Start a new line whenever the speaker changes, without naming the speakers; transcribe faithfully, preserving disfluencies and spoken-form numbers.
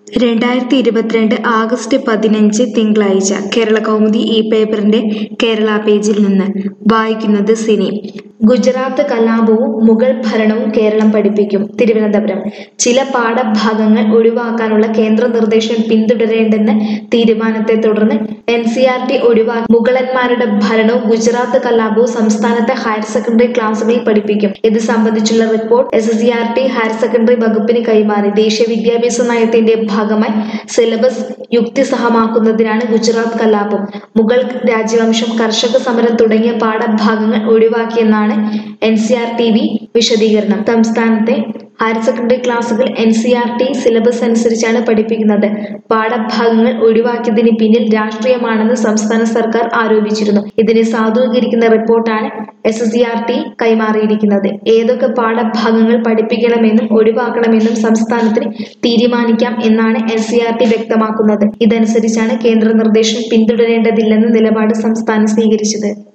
രണ്ടായിരത്തി ഇരുപത്തിരണ്ട് ആഗസ്റ്റ് പതിനഞ്ച് തിങ്കളാഴ്ച കേരളകൗമുദി ഈ പേപ്പറിന്റെ കേരള പേജിൽ നിന്ന് വായിക്കുന്നത് സിനി. ഗുജറാത്ത് കലാപവും മുഗൾ ഭരണവും കേരളം പഠിപ്പിക്കും. തിരുവനന്തപുരം. ചില പാഠഭാഗങ്ങൾ ഒഴിവാക്കാനുള്ള കേന്ദ്ര നിർദ്ദേശം പിന്തുടരേണ്ടെന്ന തീരുമാനത്തെ തുടർന്ന് എൻ സി ആർ ടി ഒഴിവാക്കി മുഗളന്മാരുടെ ഭരണവും ഗുജറാത്ത് കലാപവും സംസ്ഥാനത്തെ ഹയർ സെക്കൻഡറി ക്ലാസുകളിൽ പഠിപ്പിക്കും. ഇത് സംബന്ധിച്ചുള്ള report S C R T higher secondary വകുപ്പിന് കൈമാറി. ദേശീയ വിദ്യാഭ്യാസ നയത്തിന്റെ ഭാഗമായി സിലബസ് യുക്തിസഹമാക്കുന്നതിനാണ് ഗുജറാത്ത് കലാപം, മുഗൾ രാജവംശം, കർഷക സമരം തുടങ്ങിയ പാഠഭാഗങ്ങൾ ഒഴിവാക്കിയെന്നാണ് എൻ സി ആർ ടി വി വിശദീകരണം. സംസ്ഥാനത്തെ ഹയർ സെക്കൻഡറി ക്ലാസുകൾ N C R T syllabus അനുസരിച്ചാണ് പഠിപ്പിക്കുന്നത്. പാഠഭാഗങ്ങൾ ഒഴിവാക്കിയതിന് പിന്നിൽ രാഷ്ട്രീയമാണെന്ന് സംസ്ഥാന സർക്കാർ ആരോപിച്ചിരുന്നു. ഇതിനെ സാധൂകരിക്കുന്ന റിപ്പോർട്ടാണ് എസ് സി ആർ ടി കൈമാറിയിരിക്കുന്നത്. ഏതൊക്കെ പാഠഭാഗങ്ങൾ പഠിപ്പിക്കണമെന്നും ഒഴിവാക്കണമെന്നും സംസ്ഥാനത്തിന് തീരുമാനിക്കാം എന്നാണ് എൻ സി ആർ ടി വ്യക്തമാക്കുന്നത്. ഇതനുസരിച്ചാണ് കേന്ദ്ര നിർദ്ദേശം പിന്തുടരേണ്ടതില്ലെന്ന നിലപാട് സംസ്ഥാനം സ്വീകരിച്ചത്.